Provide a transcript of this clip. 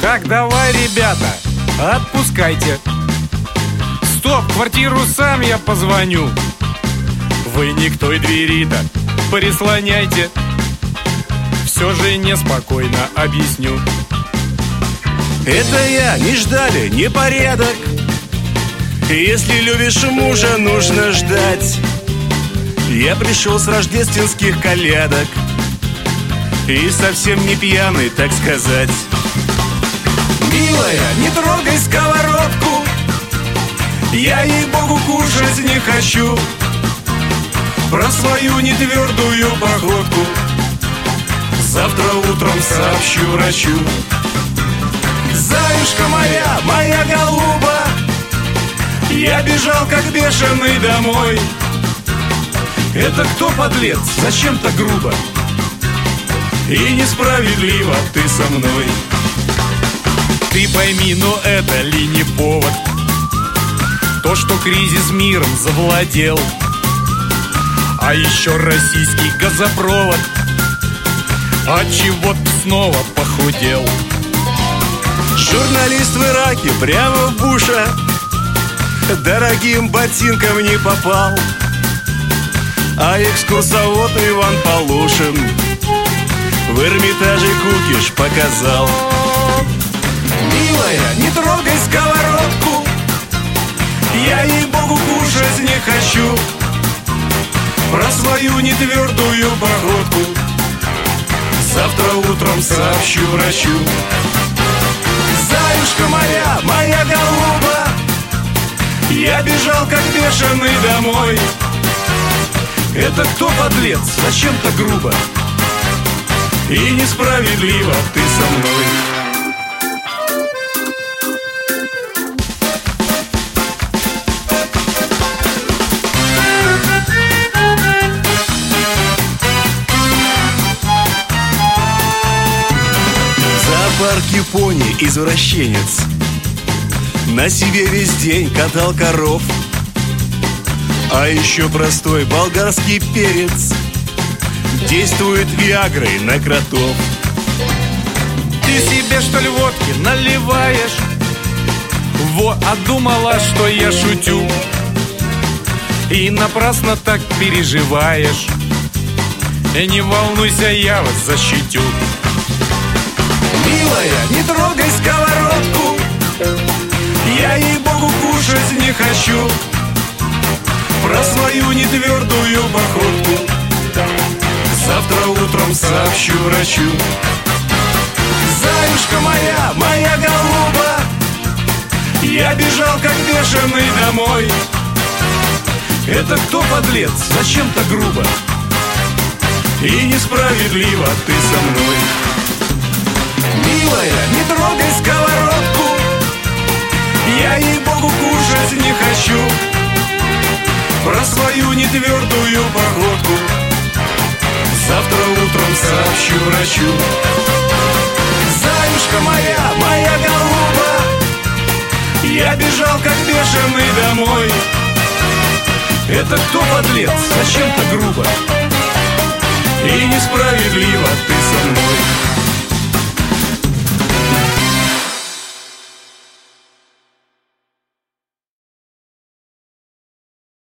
Так, давай, ребята, отпускайте. Стоп, квартиру сам я позвоню. Вы не к той двери-то прислоняйте. Все же неспокойно объясню. Это я, не ждали, непорядок. Если любишь мужа, нужно ждать. Я пришел с рождественских колядок и совсем не пьяный, так сказать. Милая, не трогай сковородку, я, ей-богу, кушать не хочу. Про свою нетвердую походку завтра утром сообщу врачу. Заюшка моя, моя голуба, я бежал как бешеный домой. Это кто, подлец? Зачем так грубо? И несправедливо ты со мной. Ты пойми, но это ли не повод? То, что кризис миром завладел, а еще российский газопровод отчего ты снова похудел. Журналист в Ираке прямо в Буша дорогим ботинком не попал, а экскурсовод Иван Полушин в Эрмитаже кукиш показал. Милая, не трогай сковородку, я, ей-богу, кушать не хочу. Про свою нетвердую походку завтра утром сообщу врачу. Заюшка моя, моя голуба, я бежал как бешеный домой. Это кто, подлец? Зачем так грубо? И несправедливо ты со мной. В зоопарке пони извращенец на себе весь день катал коров, а еще простой болгарский перец действует виагрой на кротов. Ты себе, что ли, водки наливаешь? Во, а думала, что я шутю, и напрасно так переживаешь. Не волнуйся, я вас защитю. Милая, не трогай сковородку, я, ей-богу, кушать не хочу. Про свою нетвердую походку завтра утром сообщу врачу. Заюшка моя, моя голуба, я бежал как бешеный домой. Это кто, подлец? Зачем так грубо? И несправедливо ты со мной. Милая, не трогай сковородку, я, ей-богу, кушать не хочу. Про свою нетвердую походку завтра утром сообщу врачу. Заюшка моя, моя голуба, я бежал как бешеный домой. Это кто, подлец? Зачем так грубо? И несправедливо ты со мной.